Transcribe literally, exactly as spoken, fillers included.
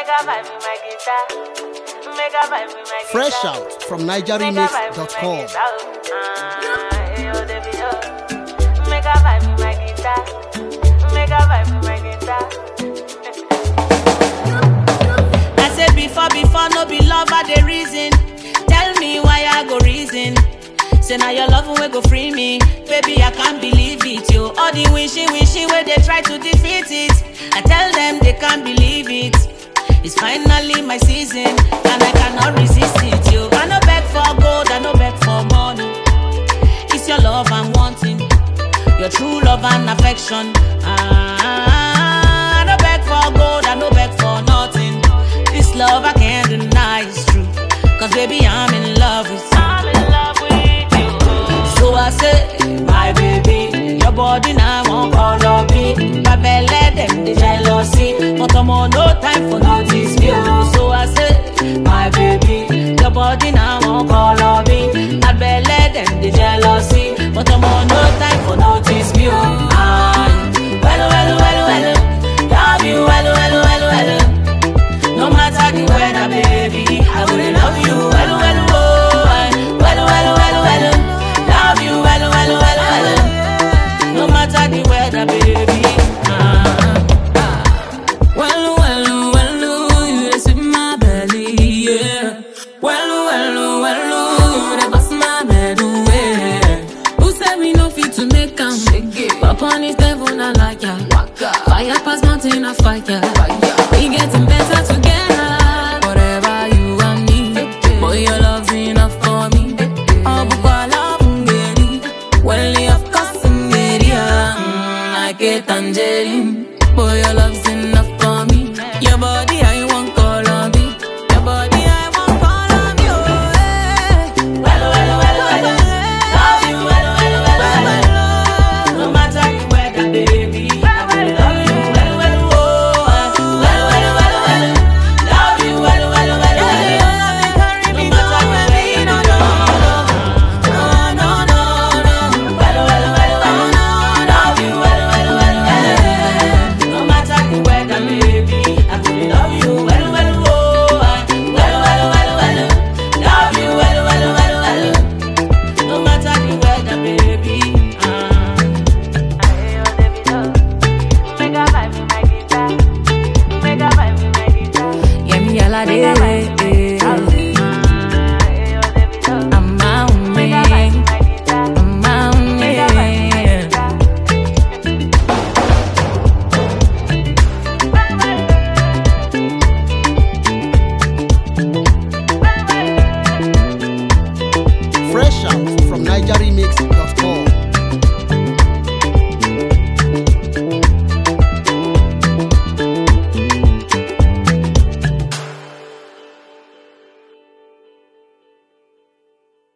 Fresh out from niger remix dot com. I said before, before, no be love at the reason. Tell me why I go reason. Say now your love will go free me. Baby, I can't believe it, yo. All the wishy, wishy where they try to defeat it. I tell them they can't believe it. It's finally my season, and I cannot resist it, yo. I no beg for gold, I no beg for money. It's your love I'm wanting, your true love and affection. Ah, I no beg for gold, I no beg for nothing. This love I can't deny is true, cause baby I'm in love with you. I'm in love with you. So I say, my baby, your body now won't call on me. My belly them the jealousy, but I'm on no time for notice me. So I say, my baby, your body now won't call on me. My belly them the jealousy, but I'm on no time for notice me. Ah, well, well, well, well, love you, well, well, well, well. No matter the weather, baby, I will love you, well, well, oh, well, well, well, well, love you, well, well, well, well. No matter the weather, baby. Ah. Well, well, well, you just in my belly, yeah. Well, well, well, you dey bust my bed away. Who said we no fit to make 'em? Papa is devil, not like ya. Fire pass mountain, I fight ya.